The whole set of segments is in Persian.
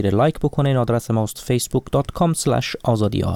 لایک بکنین. آدرس ماست facebook.com/azadiyar.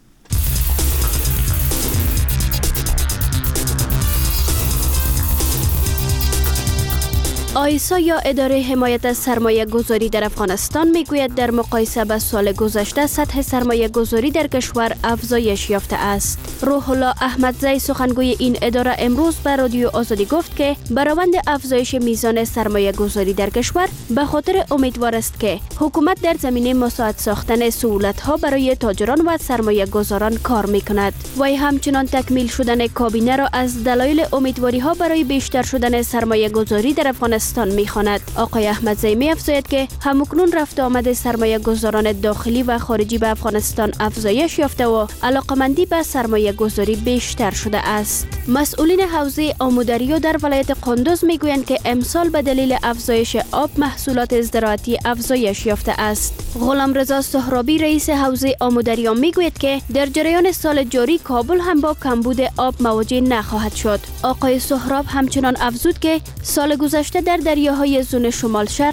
آیسا یا اداره حمایت از سرمایه گذاری در افغانستان میگوید در مقایسه با سال گذشته سطح سرمایه گذاری در کشور افزایش یافته است. روح الله احمدزی سخنگوی این اداره امروز به رادیو آزادی گفت که برآورد افزایش میزان سرمایه گذاری در کشور به خاطر امیدوار است که حکومت در زمینه مساعد ساختن سهولت ها برای تاجران و سرمایه گذاران کار میکند. وی همچنان تکمیل شدن کابینه را از دلایل امیدواری ها برای بیشتر شدن سرمایه گذاری در افغانستان میخواند. آقای احمدزی می‌افزاید که همکنون رفت آمد سرمایه گذاران داخلی و خارجی به افغانستان افزایش یافته و علاقمندی به سرمایه گذاری بیشتر شده است. مسئولین حوزه آمودریو در ولایت قندوز میگویند که امسال به دلیل افزایش آب محصولات زراعتی افزایش یافته است. غلامرضا سهرابی رئیس حوزه آمودریو میگوید که در جریان سال جاری کابل هم با کمبود آب مواجه نخواهد شد. آقای سهراب همچنان افزود که سال گذشته در دریاهای زون شمال شرق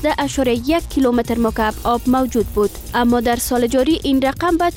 11.1 کیلومتر مکعب آب موجود بود، اما در سال جاری این رقم به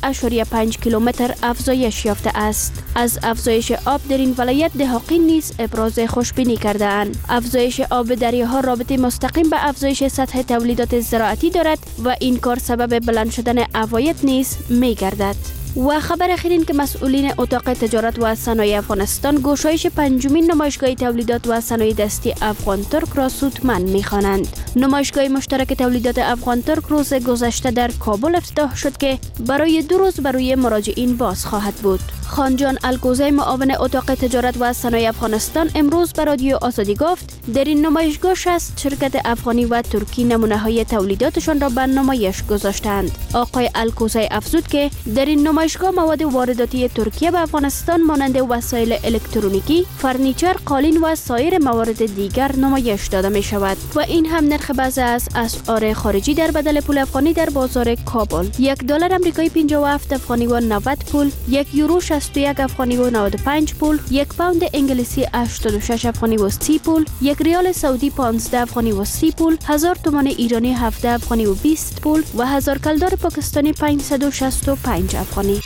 14.5 کیلومتر افزایش یافته است. از افزایش آب در این ولایت دهاقین نیز ابراز خوشبینی کرده‌اند. افزایش آب دریاها رابطه مستقیم به افزایش سطح تولیدات زراعتی دارد و این کار سبب بلند شدن عواید نیز می‌گردد. و خبر اخیر این که مسئولین اتاق تجارت و صنایع افغانستان گشایش پنجمین نمایشگاه تولیدات و صنایع دستی افغان ترک را سودمند می‌خوانند. نمایشگاه مشترک تولیدات افغان ترک روز گذشته در کابل افتتاح شد که برای 2 روز برای مراجعین باز خواهد بود. خانجان الکوزی معاون اتاق تجارت و صنایع افغانستان امروز به رادیو آزادی گفت در این نمایشگاه 60 شرکت افغانی و ترکی نمونه‌های تولیداتشان را به نمایش گذاشتند. آقای الکوزی افزود که در این نمایشگاه مواد وارداتی ترکیه به افغانستان مانند وسایل الکترونیکی، فرنیچر، قالین و سایر موارد دیگر نمایش داده می شود و این هم نرخ بعضی از اسعار خارجی در بدل پول افغانی در بازار کابل: $1 آمریکایی 57 افغانی و 90 پول، €1 61 افغانی و 95 پول، 1 پوند انگلیسی 86 افغانی و 30 پول، 1 ریال سعودی 15 افغانی و 30 پول، 1000 تومان ایرانی 17 افغانی و 20 پول و 1000 کلدار پاکستانی 565 افغانی.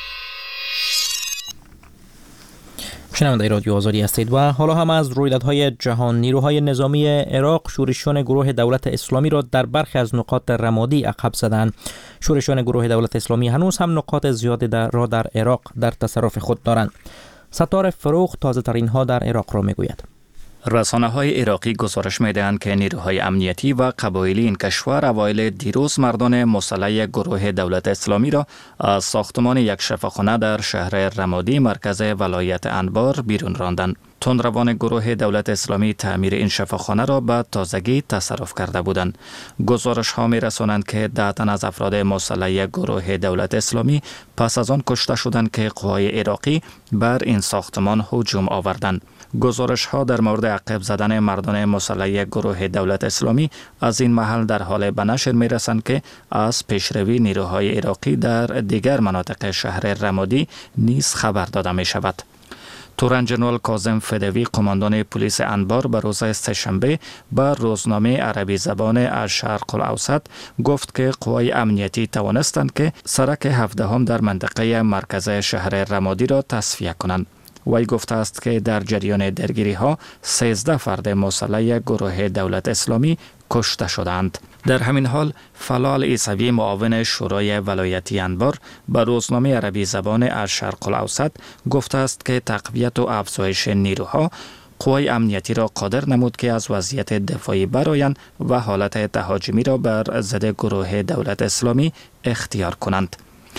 شنونده رادیو آزادی هستید و حالا هم از رویدادهای جهان. نیروهای نظامی عراق شورشیان گروه دولت اسلامی را در برخی از نقاط رمادی عقب زدند. شورشیان گروه دولت اسلامی هنوز هم نقاط زیادی را در عراق در تصرف خود دارند. ستار فروغ تازه ترین ها در عراق را میگوید. رسانه‌های عراقی گزارش می‌دهند که نیروهای امنیتی و قبایلی این کشور اوایل دیروز مردان مسلح گروه دولت اسلامی را از ساختمان یک شفاخانه در شهر رمادی مرکز ولایت انبار بیرون راندند. تندروان گروه دولت اسلامی تعمیر این شفاخانه را به تازگی تصرف کرده بودند. گزارش ها می رسانند که 10 تن از افراد مسلح گروه دولت اسلامی پس از آن کشته شدند که قوای عراقی بر این ساختمان هجوم آوردند. گزارش ها در مورد عقب زدن مردان مسلح گروه دولت اسلامی از این محل در حال به نشر می رسند که از پیشروی نیروهای عراقی در دیگر مناطق شهر رمادی نیز خبر داده می شود. تورن جنرال کاظم فدوی قماندان پلیس انبار به روز سه‌شنبه به روزنامه عربی زبان الشرق الاوسط گفت که قوای امنیتی توانستند که سرک 17 در منطقه مرکز شهر رمادی را تصفیه کنند. وی گفته است که در جریان درگیری ها 13 فرد مسلح گروه دولت اسلامی کشته شدند. در همین حال فلال عیسوی معاون شورای ولایتی انبار به روزنامه عربی زبان الشرق الاوسط گفته است که تقویت و افزایش نیروها قوای امنیتی را قادر نمود که از وضعیت دفاعی برآیند و حالت تهاجمی را بر ضد گروه دولت اسلامی اختیار کنند.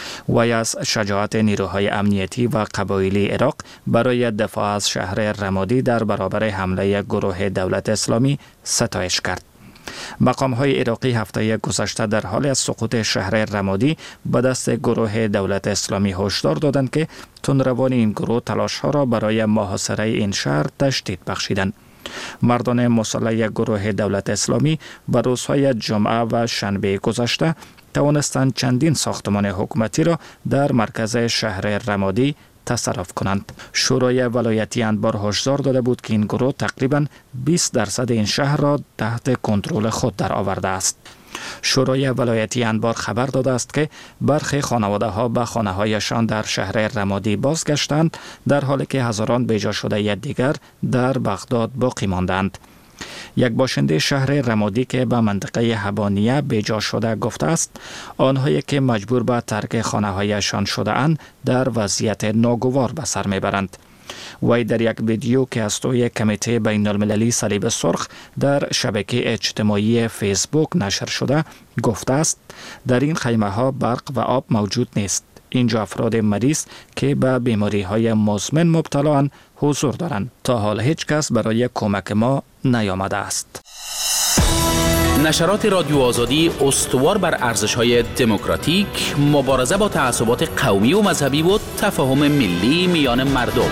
وی از شجاعت نیروهای امنیتی و قبایلی عراق برای دفاع از شهر رمادی در برابر حمله گروه دولت اسلامی ستایش کرد. مقام‌های عراقی هفته گذشته در حال از سقوط شهر رمادی به دست گروه دولت اسلامی هشدار دادند که تندروان این گروه تلاش‌ها را برای محاصره این شهر تشدید بخشیدند. مردان مسلح گروه دولت اسلامی به روزهای جمعه و شنبه گذشته توانستند چندین ساختمان حکومتی را در مرکز شهر رمادی تصرف کنند. شورای ولایتی انبار هشدار داده بود که این گروه تقریباً 20% این شهر را تحت کنترل خود در آورده است. شورای ولایتی انبار خبر داده است که برخی خانواده ها به خانه هایشان در شهر رمادی بازگشتند، در حالی که هزاران بیجا شده دیگر در بغداد باقی ماندند. یک باشنده شهر رمادی که به منطقه حبانیه بیجا شده گفته است آنهایی که مجبور به ترک خانه هایشان شده اند در وضعیت ناگوار به سر میبرند. وی در یک ویدیو که از سوی کمیته بین المللی صلیب سرخ در شبکه اجتماعی فیسبوک نشر شده گفته است در این خیمه ها برق و آب موجود نیست. اینجا افراد مریض که به بیماری های مزمن مبتلا اند حضور دارند. تا حال هیچ کس برای کمک ما نیامده است. نشرات رادیو آزادی استوار بر ارزش‌های دموکراتیک، مبارزه با تعصبات قومی و مذهبی و تفاهم ملی میان مردم.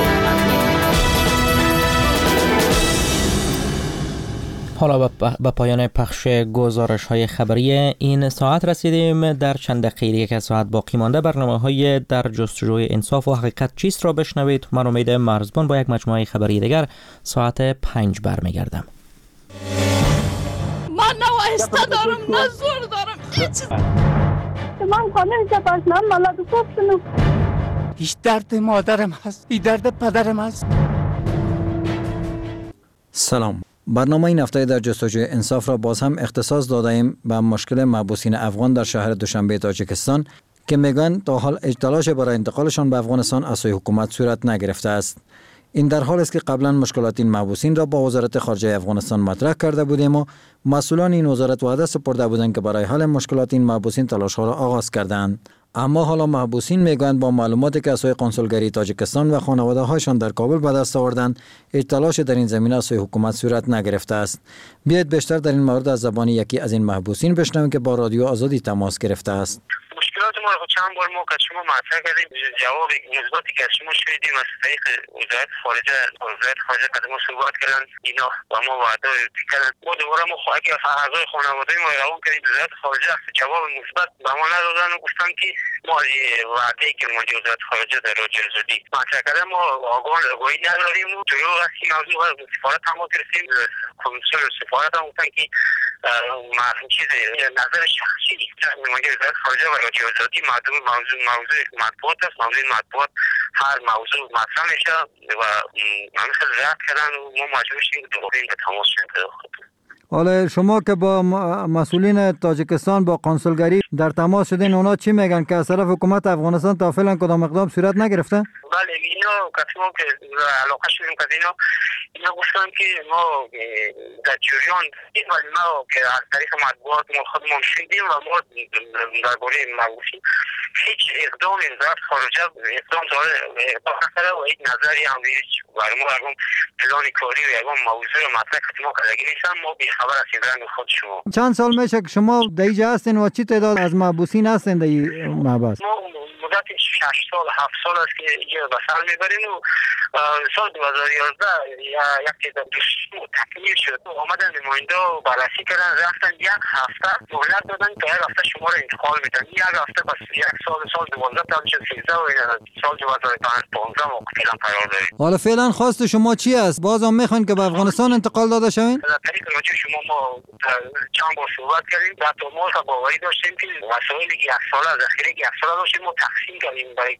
حالا به پایان پخش گزارش‌های خبری این ساعت رسیدیم. در چند دقیقه یک ساعت باقی مانده برنامه‌های در جستجوی انصاف و حقیقت چیست را بشنوید. من امید مرزبان با یک مجموعه خبری دیگر ساعت 5 برمیگردم. من نه وایسته دارم نه زور دارم هیچ. من خانه جبران مالات کوفتنو. هیچ درد مادرم هست، این درد پدرم هست. سلام. برنامه این هفته در جستجوی انصاف را باز هم اختصاص داده ایم به مشکل محبوسین افغان در شهر دوشنبه تاجیکستان که میگن تا حال تلاش برای انتقالشان به افغانستان از سوی حکومت صورت نگرفته است. این در حال است که قبلا مشکلات این محبوسین را با وزارت خارجه افغانستان مطرح کرده بودیم و مسئولان این وزارت وعده سپرده بودند که برای حل مشکلات این محبوسین تلاش ها را آغاز کردند. اما حالا محبوسین میگویند با معلوماتی که از سوی کنسولگری تاجیکستان و خانواده هایشان در کابل به دست آوردند هیچ تلاشی در این زمینه از سوی حکومت صورت نگرفته است. بیایید بیشتر در این مورد از زبان یکی از این محبوسین بشنویم که با رادیو آزادی تماس گرفته است. مشکلات ما رو چند بار ما که شما مطرح کردیم، جواب مثبتی که شما شنیدیم از طریق وزارت خارجه که ما صحبت کردن اینا و ما وعده کردن. ما دوباره ما خواهی که اعضای خانواده ما روان کردیم وزارت خارجه جواب مثبت به ما ندادن و گفتن که ما وعده‌ای که ما وزارت خارجه در رادیو آزادی مطرح کردن ما آگاهی نداریم و دروغ است این موضوع و سفارت هم گرفتیم. کنسول سفارت هم گفتن که چیز نظر شخصی وزارت خارجه و رادیو آزادی موضوع مطبوعات است. موضوع مطبوعات هر موضوع مطرح میشه و من خیلی رد کردن و ما مجبور شدیم دوباره این به تماس شدیم. حالا شما که با مسئولین تاجیکستان با کنسولگری در تماس شدین، اونا چی میگن که از طرف حکومت افغانستان تا فعلا کدام اقدام صورت نگرفته؟ بله اینا کتما که علاقه شدیم که اینا گفتن که ما در جریان ولی ما که از طریق مطبوعات ما خودمون شدیم و ما درباره محبوسین هیچ اقدامی وزارت خارجه اقدام نکرده و هیچ نظری هم هیچ برای ما اگه پلان کاری و اگه موضوع مطرح که ما کردگی نیستن ما بیخبر هستیم رنگ خود شما. چند سال میشه که شما در اینجا هستین و چی تعداد از محبوسین هستین در این محبس؟ ما مدت 6 سال 7 سال است که اینجا به سر میبریم و سال 2011 یک تعداد تکمیل شد. آمدن نماینده و بررسی کردن رفتن یک هفته مهلت دادن که یک هفته شما رو انتقال میدن. یک هفته بس یک سال 12 تا 13 و سال 2015 ما فعلا قرار داریم. حالا فعلا خواست شما چی است؟ بازم میخواین که به افغانستان انتقال داده شوین؟ در طریق راجع شما ما چند بار صحبت کردیم. حتی ما باوری داشتیم که وسایل یک ساله ذخیره یک ساله داشتیم ما تقسیم کردیم برای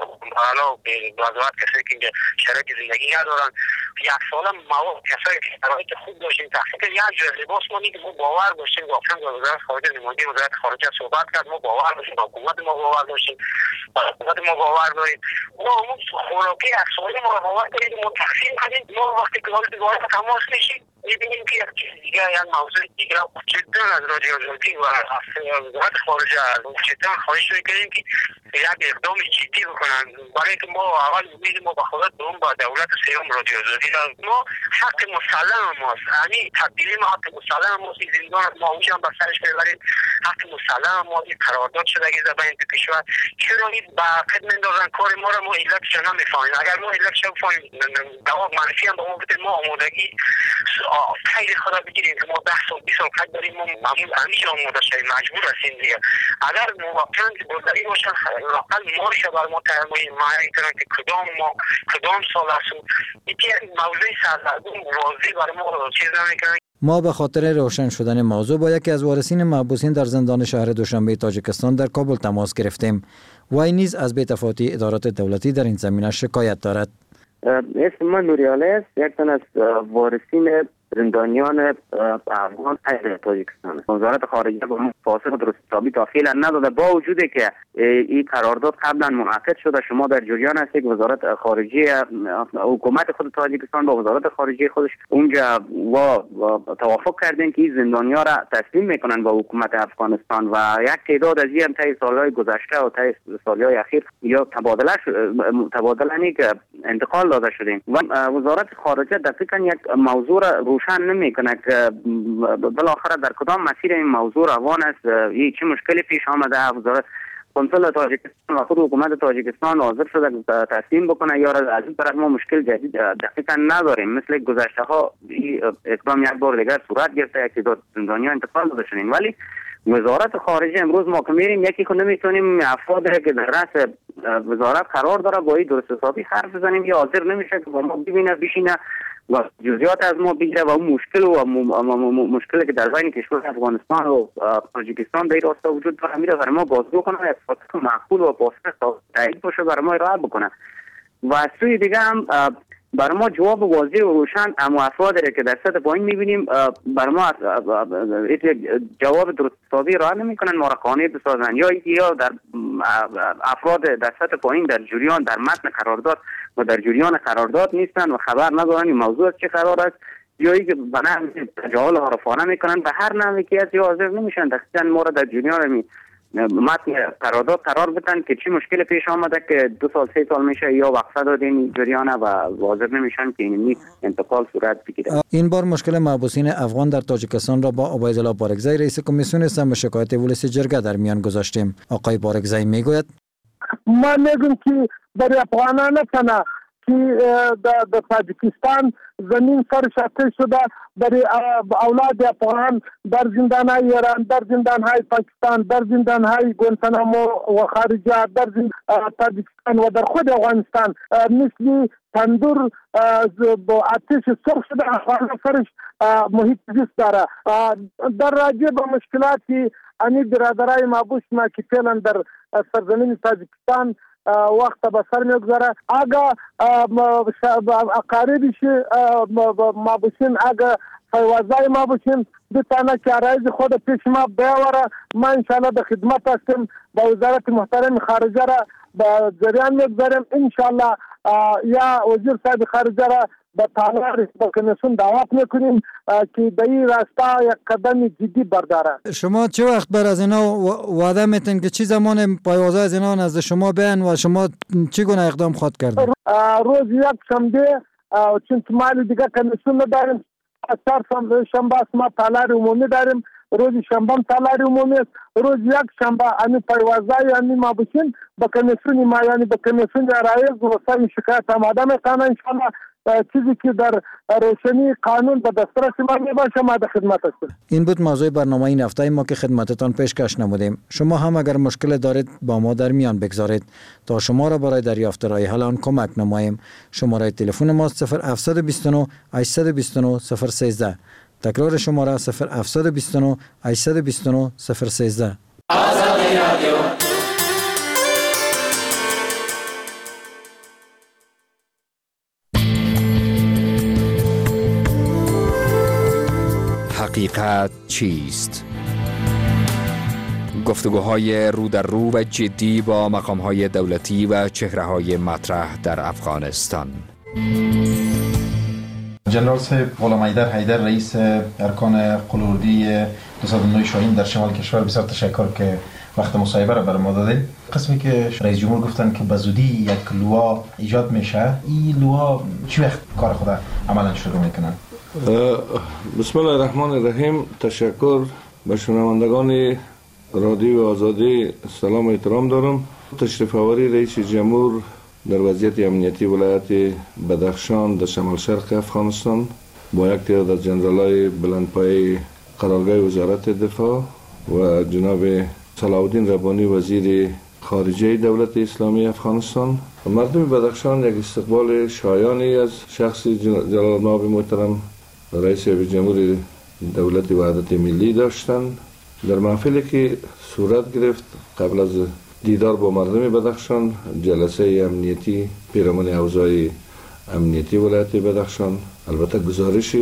حالا وضعیت کسایی که اینجا شرایط زندگی ندارن. یک ساله مواد کسایی که شرایط خوب داشتیم تقسیم کردیم. یک جور لباس ما نیست ما باور داشتیم واقعا وزارت خارجه نماینده وزارت خارجه صحبت کرد ما باور داشتیم حکومت ما باور داشتیم حکومت ما باور داریم. ما خوراکی یک ساله ما باور داریم ما تقسیم کردیم. ما وقتی که وارد تماس میشیم می‌بینیم که دیگه یک موضوع دیگه جدا از رادیو آزادی و وزارت خارجه جدا خواهش می‌کنیم که یک اقدام جدی بکنن برای که ما اول امید ما به خدا دوم با دولت سوم رادیو آزادی ما حق مسلم ماست. یعنی تبدیلی ما حق مسلم ماست. زندان ما اونجا به سرش میبریم. حق مسلم ما این قرارداد شده که در بین کشور چرا این با قدم اندازن کار ما رو ما علتش نمیفهمیم. اگر ما علتش بفهمیم جواب منفی هم به ما بده ما آمادگی خیلی خدا بگیریم که ما 10 سال 20 سال قد داریم ما معمول همیشه آماده شدیم مجبور هستیم دیگه. اگر واقعا برداری باشن لاقل مارش بر ما تعمیم معین کنن که کدام سال هستون یکی موضوع سردرگم واضح برای ما چیز نمیکنن. ما به خاطر روشن شدن موضوع با یکی از وارثین محبوسین در زندان شهر دوشنبه تاجیکستان در کابل تماس گرفتیم. وی نیز از بی‌تفاوتی ادارات دولتی در این زمینه شکایت دارد. اسم من نوریاله است، یک تن از وارثین زندانیان افغان از تاجیکستان. وزارت خارجه با فاصله درست حسابی تا فعلا نداده، با وجودی که این قرارداد قبلا منعقد شده. شما در جریان هستید وزارت خارجه حکومت خود تاجیکستان با وزارت خارجه خودش اونجا و توافق کردن که این زندانیا را تسلیم میکنن با حکومت افغانستان و یک تعداد از این طی سالهای گذشته و طی سالهای اخیر یا تبادله که انتقال داده شدیم و وزارت خارجه دقیقاً یک موضوع را روشن نمیکنه که بالاخره در کدام مسیر این موضوع روان است، چه مشکلی پیش آمده. وزارت کنسول تاجیکستان و خود حکومت تاجیکستان حاضر شده تسلیم بکنه یا از این طرف ما مشکل جدید دقیقاً نداریم. مثل گذشته ها اقدام یک بار دیگر صورت گرفته، یک تعداد زندانیان انتقال داده شدن، ولی وزارت خارجه امروز ما که میریم یکی که نمیتونیم افرادی که در رأس وزارت قرار داره با این درست حسابی حرف بزنیم یا حاضر نمیشه که با ما ببینه بشینه و جزئیات از ما بگیره و اون مشکلی که در بین کشور افغانستان و تاجیکستان در راستا وجود داره میره برای ما بازگو کنه، یک معقول و پاسخ تایید باشه برای ما ارائه بکنه. و از سوی دیگه هم برای ما جواب واضح و روشن اما افرادی که در سطح پایین میبینیم برای ما جواب درست حسابی ارائه نمیکنن، ما را قانع بسازن یا در افراد در سطح پایین در جریان در متن قرارداد و در جریان قرارداد نیستن و خبر ندارن این موضوع چه قرار است، یا اینکه بنا تجاهل عارفانه میکنن به هر نحوی که از حاضر نمیشن دقیقاً ما را در جریان متن قرارداد قرار بدن که چی مشکل پیش آمده که 2 سال 3 سال میشه یا وقفه دادین جریان و حاضر نمیشن که این انتقال صورت بگیره. این بار مشکل محبوسین افغان در تاجیکستان را با عبیدالله بارکزی رئیس کمیسیون اسلام و شکایت ولس جرگه در میان گذاشتیم. آقای بارکزی میگوید ما میگم که برای افغانان نه که در تاجیکستان زمین سرشاته شده برای اولاد افغان در زندانهای ایران، در زندانهای پاکستان، در زندانهای گوانتانامو و خارجه، در تاجیکستان و در خود افغانستان مثل تندور با آتش سرخ شده افغان سرش محیط زیست داره. در راجع به مشکلاتی انی برادرای محبوس ما که فعلا در سرزمین تاجیکستان وقت به سر میگذاره، اگه اقاربش محبوسین اگه فیوازای محبوسین بتانه که عرایز خود پیش ما بیاوره، ما انشاءالله به خدمت هستیم. با وزارت محترم خارجه را به جریان میگذاریم. انشاءالله یا وزیر صاحب خارجه را به تالار با کمیسیون دعوت میکنیم که در این راستا یک قدم جدی برداره. شما چه وقت بر از اینا وعده میتین که چی زمان پایوازه از اینا نزد شما بیان و شما چی گونه اقدام خواهد کردن؟ روز یک شنبه چون مال دیگه کمیسیون نداریم، شنبه ما تالار عمومی داریم، روز شنبه تالار عمومی است. روز یک شنبه امی پایوازه امی محبوسین با کمیسیون ما یعنی با کمیسیون رئیس و وسایل شکایت آماده میکنه. انشاءالله چیزی که در روشنی قانون به دسترس ما میباشه ما در خدمت هستیم. این بود موضوع برنامه این هفته ما که خدمتتان پیشکش نمودیم. شما هم اگر مشکل دارید با ما در میان بگذارید تا شما را برای دریافت راه حل آن کمک نماییم. شماره تلفن ما 0729 829 013. تکرار شماره 0729 829 013. آزادی رادیو. حقیقت چیست؟ گفتگوهای رو در رو و جدی با مقام‌های دولتی و چهره‌های مطرح در افغانستان. جنرال صاحب غلام حیدر رئیس ارکان قلوردی 209 شاهین در شمال کشور، بسیار تشکر که وقت مصاحبه را برای ما دادید. قسمی که رئیس جمهور گفتن که به زودی یک لوا ایجاد میشه، این لوا چه وقت کار خود عملا شروع میکنن؟ بسم الله الرحمن الرحیم. تشکر به شنوندگان رادیو آزادی سلام و احترام دارم. تشریف آوری رئیس جمهور در وضعیت امنیتی ولایت بدخشان در شمال شرق افغانستان با یک تعداد از جنرالای بلندپایه قرارگاه وزارت دفاع و جناب صلاح الدین ربانی وزیر خارجه دولت اسلامی افغانستان، مردم بدخشان یک استقبال شایانی از شخص جلال محترم رئیس جمهور دولت وحدت ملی داشتند. در محفلی که صورت گرفت قبل از دیدار با مردم بدخشان، جلسه امنیتی پیرامون اوضاع امنیتی ولایت بدخشان، البته گزارش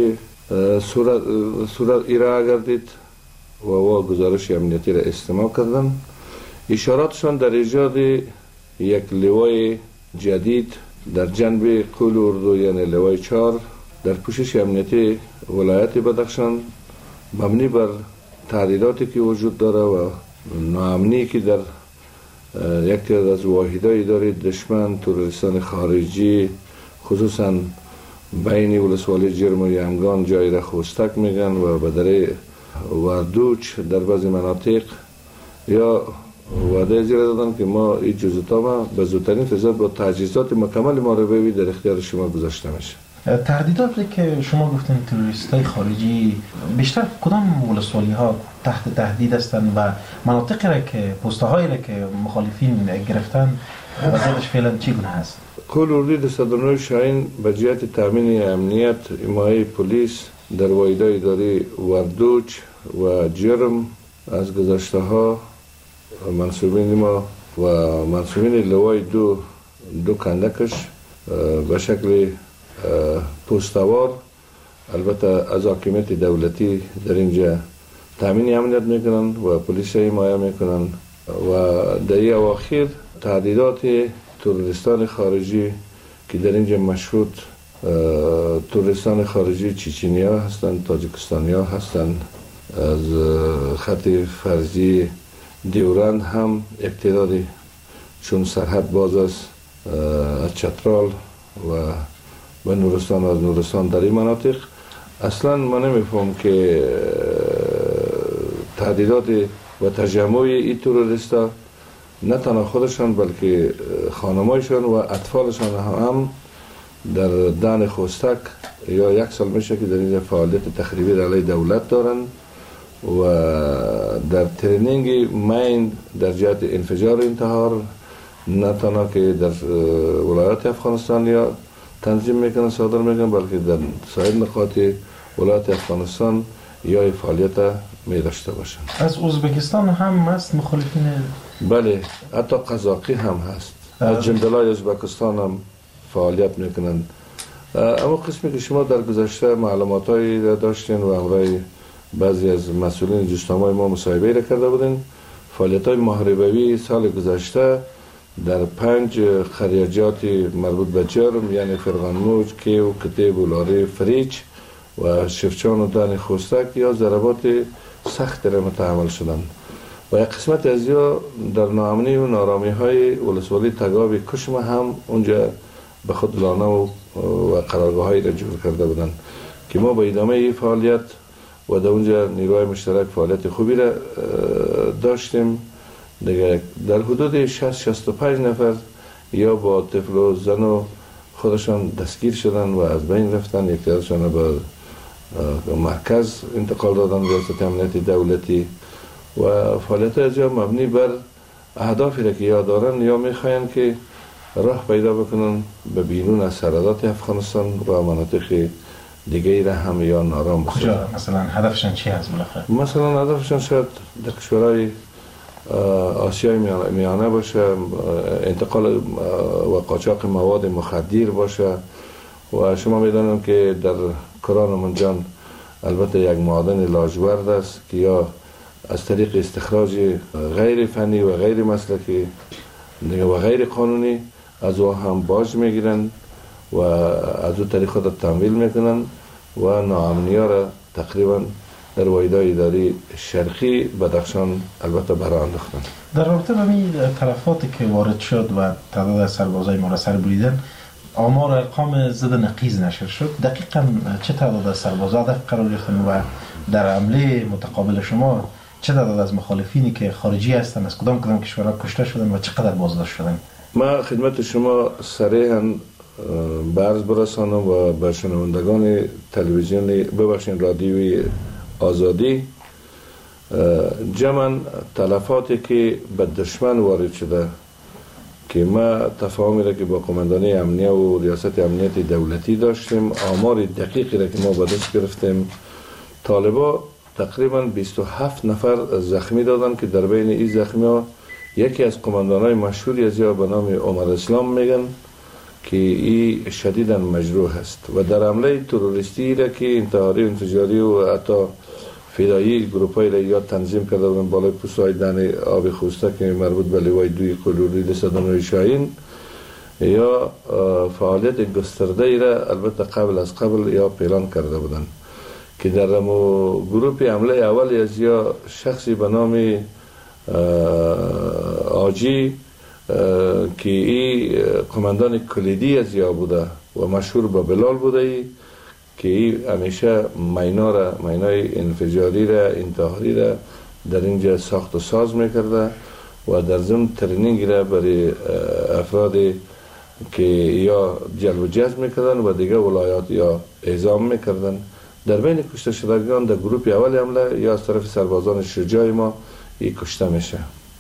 صورت ارائه گردید و گزارش امنیتی را استماع کردن. اشاراتشان در ایجاد یک لوای جدید در جنب قول اردو، یعنی لوای 4 در پوشش امنیتی ولایت بدخشان، مبنی بر تهدیداتی که وجود داره و ناامنی که در یک از واحدهای اداره دشمن، تروریستان خارجی، خصوصا بین ولسوالی جرم و یمگان جای را خوستک میگن و بدره وردوچ در بعضی مناطق، یا وعده زیر دادن که ما این جزوتا به زودترین فرصت با تجهیزات مکمل ماربوی در اختیار شما گذاشته میشه. تهدیداتی که شما گفتین تروریستای خارجی، بیشتر کدام ولسوالی ها تحت تهدید هستند و مناطقی را که پست‌هایی را که مخالفین گرفتن وضعیتش فعلا چگونه هست؟ قول اردو 209 شاهین به جهت تامین امنیت حمایه پلیس در واحدهای اداری وردوچ و جرم از گذشته ها منصوبین ما و منصوبین لوای دو کندکش به شکل پستوار، البته از حاکمیت دولتی در اینجا تامین امنیت میکنن و پلیس حمایه میکنن و در این اواخر تهدیدات تروریستان خارجی که در اینجا مشهود تروریستان خارجی چچنی ها هستند، تاجیکستانی ها هستند، از خط فرضی دیورند هم اقتداری چون سرحد باز است از چترال و به نورستان و از نورستان در این مناطق. اصلا ما نمیفهم که تهدیدات و تجمع این تروریستا نه تنها خودشان بلکه خانمایشان و اطفالشان هم در دان خوستک یا یک سال میشه که در اینجا فعالیت تخریبی علیه دولت دارن و در ترینینگ مین در جهت انفجار انتحار نه تنها که در ولایت افغانستان یا تنظیم میکنن صادر میکنن بلکه در سایر نقاط ولایت افغانستان یا فعالیت می داشته باشن. از ازبکستان هم هست مخالفین؟ بله، حتی قزاقی هم هست. از جندلای ازبکستان هم فعالیت میکنن. اما قسمی که شما در گذشته معلوماتایی داشتین و همراه بعضی از مسئولین جستمای ما مصاحبه را کرده بودین، فعالیت‌های محاربوی سال گذشته در 5 خریجات مربوط به جرم، یعنی فرغانموج، کیو، کتیب و لاره فریچ و شفچان و دان خوستک یا ضربات سخت را متحمل شدند و یک قسمت از یا در ناامنی و نارامی های ولسوالی تگاوی کشم هم اونجا به خود لانه و قرارگاه هایی را جور کرده بودند که ما با ادامه این فعالیت و در اونجا نیروهای مشترک فعالیت خوبی را داشتیم. دیگه در حدود 60-65 نفر یا با طفل و زن و خودشان دستگیر شدن و از بین رفتن، یک تعدادشان به مرکز انتقال دادن ریاست امنیت دولتی و فعالیت از جا مبنی بر اهدافی را که یا دارن یا میخواین که راه پیدا بکنن به بیرون از سرحدات افغانستان و مناطق دیگه را هم یا نارام بسازن. کجا مثلا هدفشان چی هست بالاخره؟ مثلا هدفشان شاید در کشورهای آسیای میانه باشه، انتقال و قاچاق مواد مخدر باشه و شما میدانم که در کران منجان البته یک معدن لاجورد است که یا از طریق استخراج غیر فنی و غیر مسلکی و غیر قانونی از او هم باج میگیرن و از او طریق خود تمویل میکنن و ناامنی ها را تقریبا در واحدهای اداری شرقی بدخشان البته برای انداختن. در رابطه با این تلفاتی که وارد شد و تعداد از سربازای ما را سر بریدن، آمار ارقام ضد نقیض نشر شد. دقیقاً چه تعداد از سربازا هدف قرار گرفتن و در حمله متقابل شما چه تعداد از مخالفینی که خارجی هستند از کدام کشورها کشته شدن و چقدر بازداشت شدن؟ ما خدمت شما صریحاً عرض برسانم و به شنوندگان تلویزیون ببخشید رادیوی آزادی جمعاً تلفاتی که به دشمن وارد شده که ما تفاهمی را که با قماندانی امنیه و ریاست امنیت دولتی داشتیم، آمار دقیقی را که ما به دست گرفتیم طالبا تقریبا 27 نفر زخمی دادن که در بین این زخمی ها یکی از قماندانای مشهوری از یا به نام عمر اسلام میگن که این شدیداً مجروح است و در حمله تروریستی را که انتحاری و انفجاری و حتی فدایی گروپای را یا تنظیم کرده بودن بالای پوست‌های دن آب خوسته که مربوط به لوای 2 کلوری 109 شاهین یا فعالیت گسترده ای را البته قبل یا پیلان کرده بودند که در گروپ حمله اول از یا شخصی به نام آجی که این قماندان کلیدی از یا بوده و مشهور به بلال بوده ای که این همیشه مینای انفجاری را انتحاری را در اینجا ساخت و ساز میکرده و در ضمن ترینینگ را برای افرادی که یا جلب و جذب میکردن و دیگه ولایات یا اعزام میکردن. در بین کشته شدگان در گروپ اول حمله یا از طرف سربازان شجاع ما این کشته میشه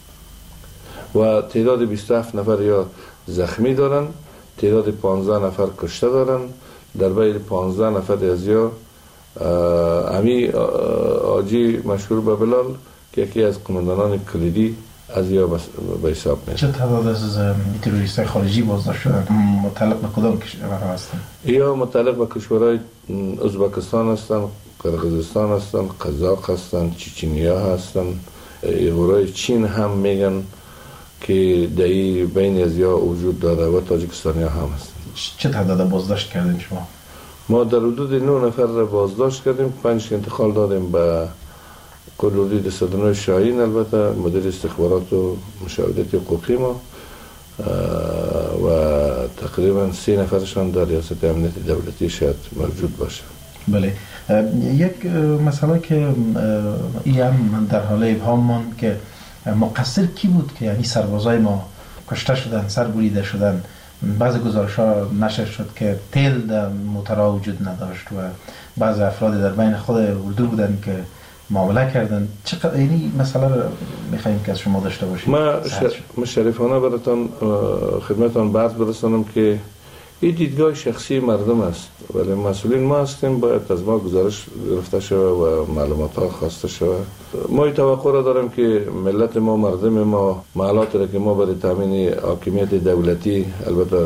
و تعداد 27 نفر یا زخمی دارن، تعداد 15 نفر کشته دارن. در بین 15 نفر از یا امی آجی مشهور به بلال که یکی از قماندانان کلیدی از یا به حساب میاد. چه تعداد از تروریست‌های خارجی بازداشت شدن؟ متعلق به کدام کشورها هستند؟ یا متعلق به کشورهای ازبکستان هستند، قرقیزستان هستند، قزاق هستند، چچنیا هستند، ایغورای چین هم میگن که در بین از یا وجود داره و تاجیکستانی هم هستند. چه تعداد بازداشت کردین شما؟ ما در حدود 9 نفر را بازداشت کردیم، 5 انتقال دادیم به کلوری 109 شاهین، البته مدیر استخبارات و مشاهدات حقوقی ما و تقریبا 3 نفرشان در ریاست امنیت دولتی شاید موجود باشه. بله، یک مسئله که این در حال ابهام ماند که مقصر کی بود که یعنی سربازای ما کشته شدن، سر بریده شدن. بعضی گزارش ها نشر شد که تیل در موترها وجود نداشت و بعضی افراد در بین خود اردو بودن که معامله کردن. چقدر این مسئله رو میخوایم که از شما داشته باشیم؟ ما شریفانه براتون خدمتان بعد برسانم که این دیدگاه شخصی مردم است ولی مسئولین ما هستیم، باید از ما گزارش گرفته شود و معلومات ها خواسته شود. ما این توقع را دارم که ملت ما، مردم ما، محلاتی را که ما برای تامین حاکمیت دولتی، البته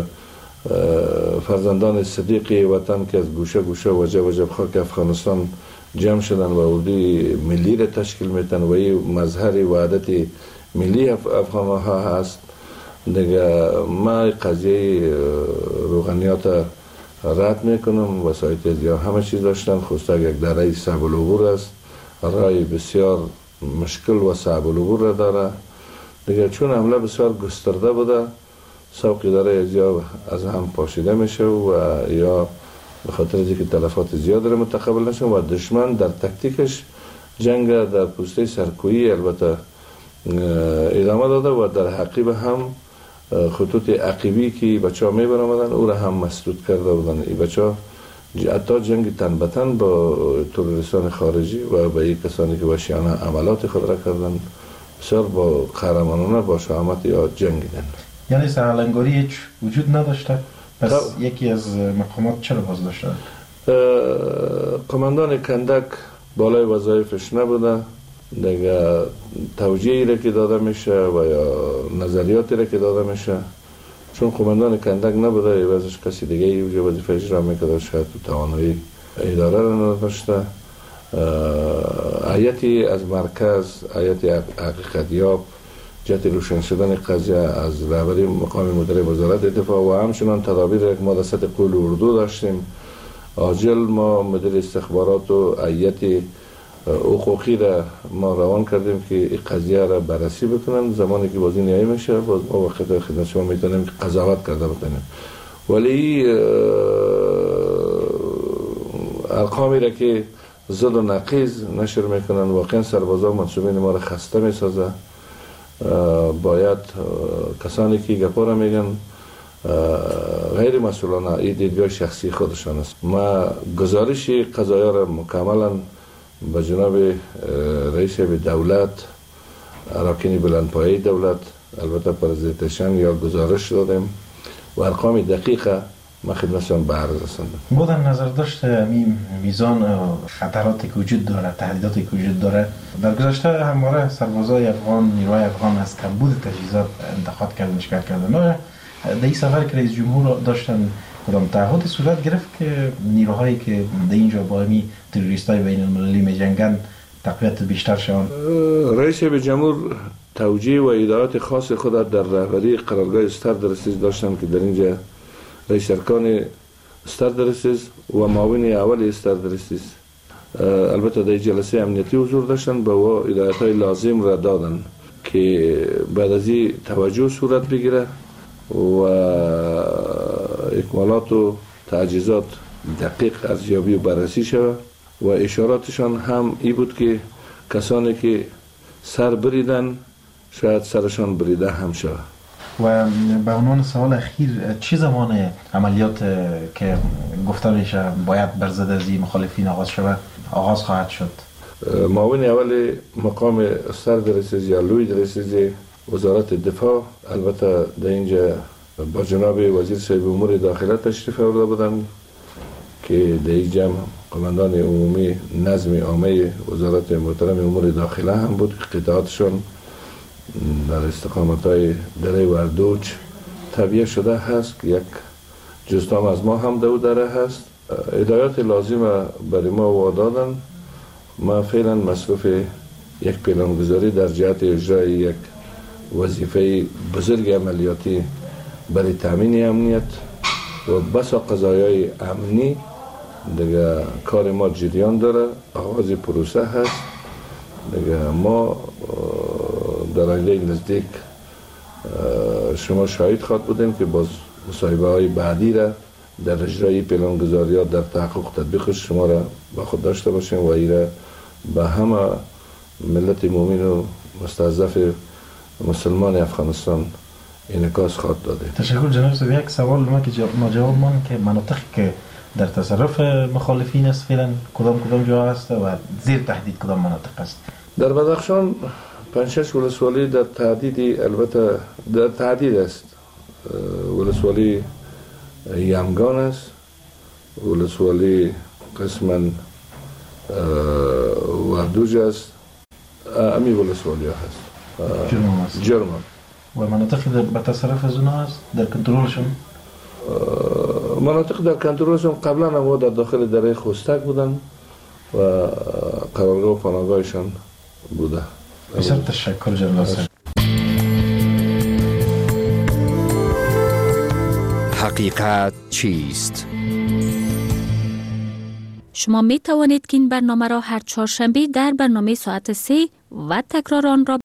فرزندان صدیق وطن که از گوشه گوشه وجب خاک افغانستان جمع شدن و اردوی ملی را تشکیل میتن و این مظهر وحدت ملی افغان ها هست دیگه. ما قضیه روغنیات رد میکنم. وسایط از یا همه چیز داشتن، خصوصا یک دره صعب العبور است، رای بسیار مشکل و صعب العبور را داره دیگه. چون حمله بسیار گسترده بوده، سوق دره از یا از هم پاشیده میشه و یا به خاطر اینکه تلفات زیاد را متقبل نشن و دشمن در تکتیکش جنگ در پوسته سرکویی البته ادامه داده و در حقیب هم خطوط عقیبی که بچه ها می برامدن او را هم مسدود کرده بودن. این بچه ها حتی جنگ تن به تن با تروریستان خارجی و با این کسانی که وحشیانه عملات خود را کردن بسیار با قهرمانانه با شهامت یا جنگیدن. یعنی سرهلنگاری هیچ وجود نداشته؟ پس یکی از مقامات چرا بازداشت شد؟ قماندان کندک بالای وظایفش نبوده دیگه. توجیهی را که داده میشه و یا نظریاتی را که داده میشه، چون قماندان کندک نبوده ایوازش کسی دیگه یه وظیفه اجرا میکرده، شاید توانایی اداره را نداشته. هیئتی از مرکز، هیئت حقیقتیاب جهت روشن شدن قضیه از رهبری مقام مدیر وزارت دفاع و همچنان تدابیر که ما در سطح کل اردو داشتیم عاجل ما مدیر استخبارات و هیئت حقوقی را ما روان کردیم که این قضیه را بررسی بکنن. زمانی که بازی نهایی میشه باز ما وقت خدمت شما میتونیم که قضاوت کرده بتونیم. ولی ارقامی را که زد و نقیض نشر میکنن واقعا سربازا و منصوبین ما را خسته میسازه. باید کسانی که گپا را میگن غیر مسئولانه این دیدگاه شخصی خودشان است. ما گزارش قضایا را مکملا به جناب رئیس دولت، اراکین بلندپایه دولت، البته پرزیدنتشان یا گزارش دادیم و ارقام دقیقه ما خدمتشان به عرض رساندم. با در نظر داشت میزان خطراتی که وجود داره، تهدیداتی که وجود داره، در گذشته همواره سربازای افغان، نیروهای افغان از کمبود تجهیزات انتقاد کردن، شکایت کردن. در این سفر که رئیس جمهور داشتن کدام تعهدی صورت گرفت که نیروهایی که در اینجا با این تروریستای بین المللی می‌جنگن تقویت بیشتر شوند؟ رئیس جمهور توجیه و هدایات خاص خود در رهبری قرارگاه استردرسیز داشتن که در اینجا رئیس ارکان استردرسیز و معاون اول استردرسیز البته در جلسه امنیتی حضور داشتن به و هدایت‌های لازم را دادن که بعد از این توجه صورت بگیره و اکمالات و تجهیزات دقیق ارزیابی و بررسی شود و اشاراتشان هم ای بود که کسانی که سر بریدن شاید سرشان بریده هم شود. و به عنوان سوال اخیر چه زمان عملیات که گفته میشه باید بر ضد از مخالفین آغاز خواهد شد؟ معاون اول مقام استردرسیز یا لویدرسیز وزارت دفاع البته در اینجا با جناب وزیر صاحب امور داخله تشریف آورده بودن که در این جمع قماندان عمومی نظم عامه وزارت محترم امور داخله هم بود که قطعاتشون در استقامت‌های دره وردوچ تبیه شده هست که یک جزتام از ما هم دو دره هست. هدایات لازم برای ما وادادن. ما فعلا مصروف یک پلانگذاری در جهت اجرای یک وظیفه بزرگ عملیاتی برای تامین امنیت و بسا قضایای امنی دیگه کار ما جریان داره، آغاز پروسه هست. دیگه ما در آینده نزدیک شما شاهد خواد بودیم که باز مصاحبه های بعدی را در اجرای پلانگذاریات در تحقق تطبیقش شما را با خود داشته باشیم و این را به همه ملت مومن و مستضعف مسلمان افغانستان انعکاس خواهد داده. تشکر جناب صاحب. یک سوال ما که جواب مان که مناطقی که در تصرف مخالفین است فعلا کدام جا است و زیر تهدید کدام مناطق است؟ در بدخشان 5-6 ولسوالی در تهدید، البته در تهدید است. ولسوالی یمگان است، ولسوالی قسما وردوج است، امی ولسوالی هست. جرمان و مناطقی به تصرف از اونها است در کنترلشون؟ مناطق در کنترلشون قبلا هم در داخل دره خوستک بودن و قرارگاه و پناهگاهشان بوده. بسیار تشکر جناب صاحب. حقیقت چیست؟ شما می توانید که این برنامه را هر چهارشنبه در برنامه ساعت 3 و تکرار آن را